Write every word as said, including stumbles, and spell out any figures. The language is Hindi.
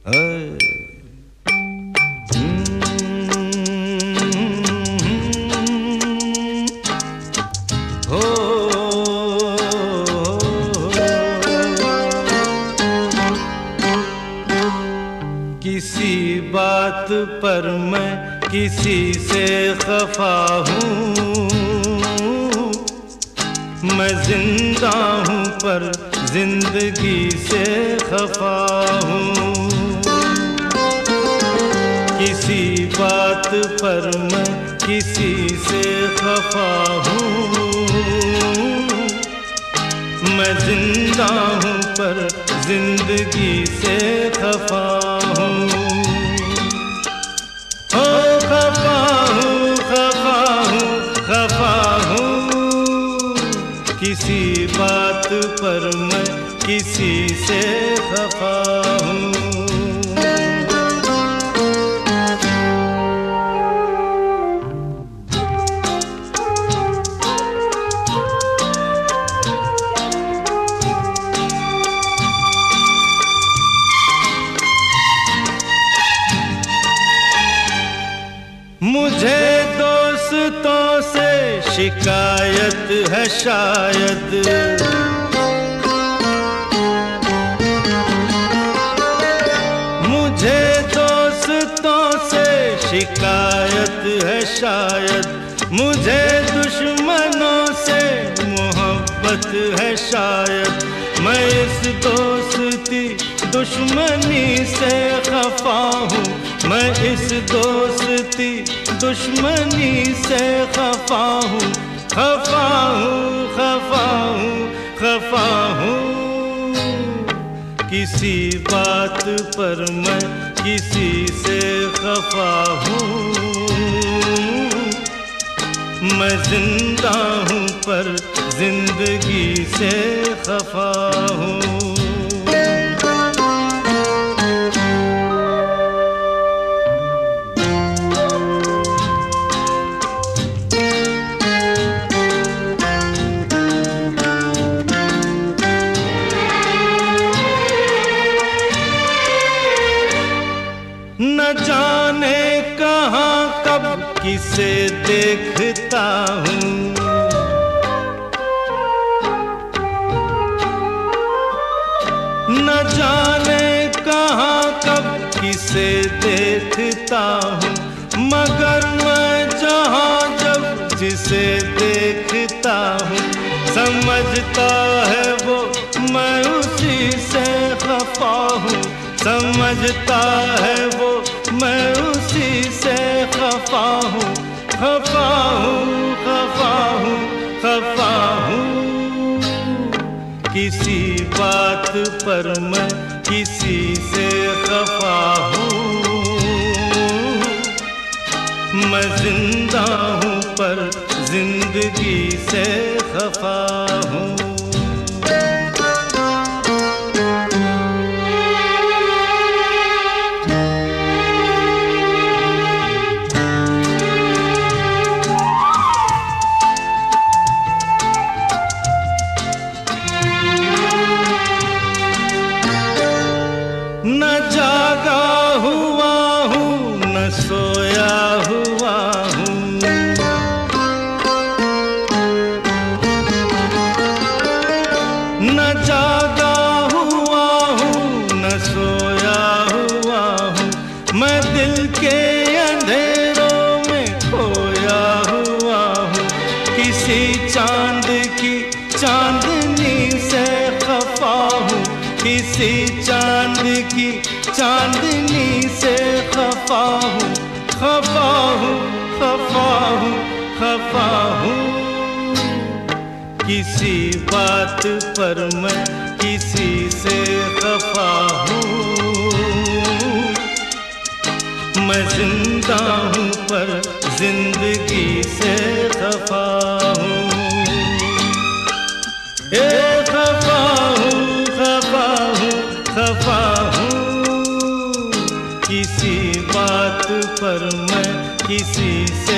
किसी बात पर मैं किसी से खफा हूँ, मैं जिंदा हूँ पर जिंदगी से खफा हूँ। किसी बात पर मैं किसी से खफा हूँ, मैं जिंदा हूँ पर जिंदगी से खफा हूँ। ओ खफा हूँ, खफा हूँ, खफा हूँ, किसी बात पर मैं किसी से खफा हूँ। मुझे दोस्तों से शिकायत है शायद, मुझे दोस्तों से शिकायत है शायद, मुझे दुश्मनों से मोहब्बत है शायद। मैं इस दोस्ती दुश्मनी से खफा हूँ, मैं इस दोस्ती दुश्मनी से खफा हूँ, खफा हूँ, खफा हूँ, खफा हूँ। किसी बात पर मैं किसी से खफा हूँ, मैं जिंदा हूँ पर जिंदगी से खफा हूँ। न जाने कहाँ कब किसे देखता हूँ, न जाने कहाँ कब किसे देखता हूँ, मगर मैं जहाँ जब जिसे देखता हूँ, समझता है वो मैं उसी से खफा हूँ, समझता है वो मैं उसी से खफा हूँ, खफा हूँ, खफा हूँ, खफा हूँ। किसी बात पर मैं किसी से खफा हूँ, मैं जिंदा हूँ पर जिंदगी से खफा हूँ। न जागा हुआ हूँ न सोया हुआ हूँ, न जागा हुआ हूँ न सोया हुआ हूँ, मैं दिल के अंधेरों में खोया हुआ हूँ। किसी चांद की चांदनी से खफा हूँ, किसी चांद की चांदनी से खफा हूँ, खफा हूँ, खफा हूँ, खफा हूँ। किसी बात पर मैं किसी से खफा हूँ, मैं जिंदा हूँ पर जिंदगी से खफा हूँ। ए खफा हूँ, खफा हूँ, खफा हूँ, किसी बात पर मैं किसी से